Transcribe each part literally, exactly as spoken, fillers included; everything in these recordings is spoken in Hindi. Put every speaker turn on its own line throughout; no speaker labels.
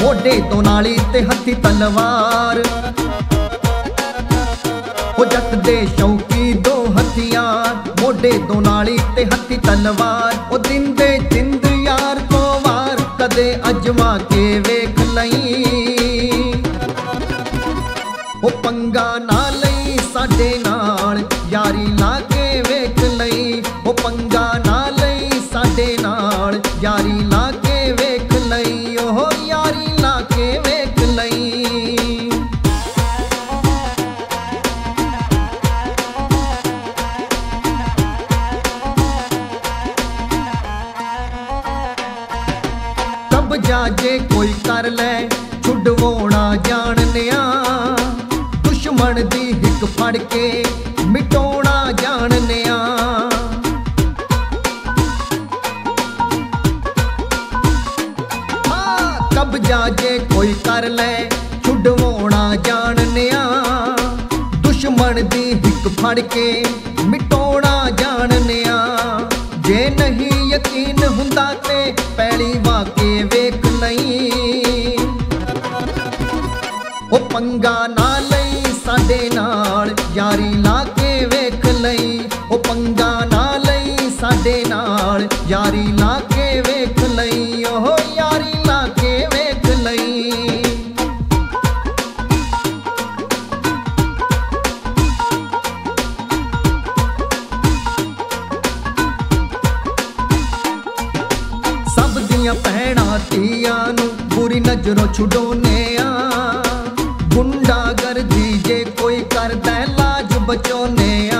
मोढे तो नाली ते हथी तलवार। ओ जट दे शौकी दो हथियार, मोढे दो नाली ते हथी तलवार। ओ दिन दे जिंद यार को वार, कदे अजमा के वेख लई। ओ पंगा ना लई साडे नाल, यारी ला के वेख लई। ओ पंगा ना लई साडे नाल, यारी ला के वेख लई। ओ यारी ला के वेख लई। कब्जा जे कोई कर ले छुड़वाना जाननिया, दुश्मन दी हिक फड़ के मिटाउणा जाननिया। हाँ, कब्जा जे कोई कर ले छुड़वाना जाननिया, दुश्मन दी हिक फड़ के मिटाउणा जाननिया। जे नहीं यकीन हुंदा ते पैली वाके वेख लई। ओ पंगा ना लई साडे नाल, यारी ला के वेख लई। ओ पंगा ना लई साडे नाल, यारी ला के वेख लई। ओ यारी ला के वेख लई। सब दियां भैणां धीआं नूं बुरी नजरों छुड़ाउने आ, गुंडागर्दी जे कोई करदा लाज बचाउने आ।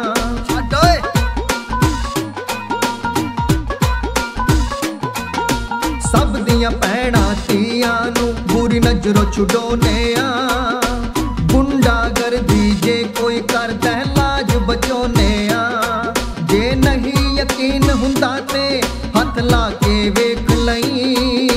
सब दियां भैणां धीआं नूं बुरी नजरों छुड़ाउने आ, गुंडागर्दी जे कोई करदा लाज बचाउने आ। जे नहीं यकीन हुंदा ते हथ ला के वेख लई।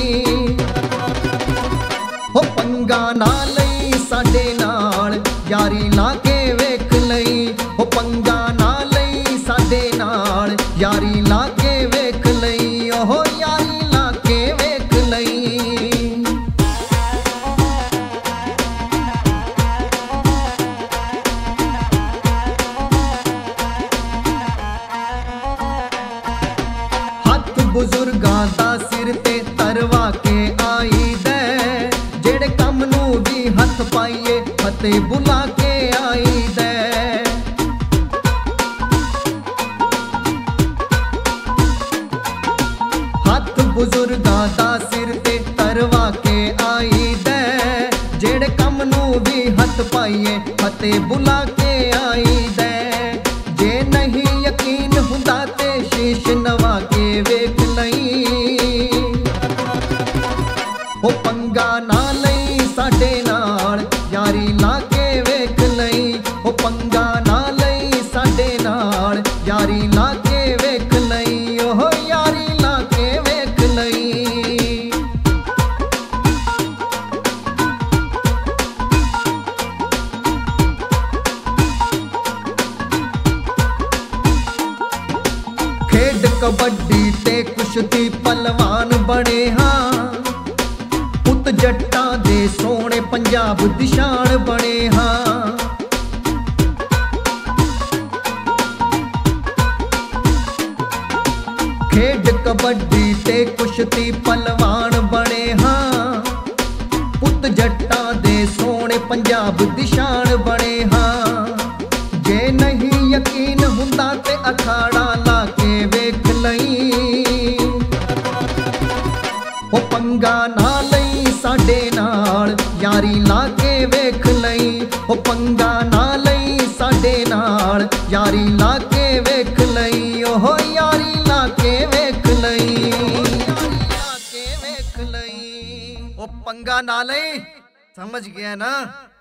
हो पंगा ना लई साडे नाल, यारी ला के वेख लई। हो पंगा ना लई साडे नाल, यारी ला के वेख लई। ओ यारी ला के वेख लई। हथ बुजुर्गां दा सिर ते तरवा के आई दे, जेड़े कम नू भी हथ पाइए फतेह बुला के आई दे। हथ बुजुर्गां दा सिर ते तरवा के आई दे, जेड़े कम नू भी हथ पाइए फतेह बुला के आई दे। जे नहीं यकीन हुंदा ते शीश नवा के वेख लई। ओ पंगा ना लई साडे नाल, यारी ला के वेख लई। ओ पंगा ना लई साडे नाल, यारी ला के वेख लई। ओ यारी ला के वेख लई। खेड कबड्डी ते कुश्ती पहलवान बने हाँ, पुत जट्टां दे सोने पंजाब दी शान बने हाँ। खेड कबड्डी ते कुश्ती पहलवान बने हाँ, पुत जट्टां दे सोने पंजाब दी शान बने हाँ। जे नहीं यकीन हुंदा ते अखाड़ा ला के वेख लई। ओ पंगा ना लई साडे नाल, यारी ला के वेख लई। ओ पंगा ना लई साडे नाल, यारी ला के वेख लई। ओ यारी ला के वेख लई। यारी ला के वेख लई। ओ पंगा ना लई, समझ गया ना।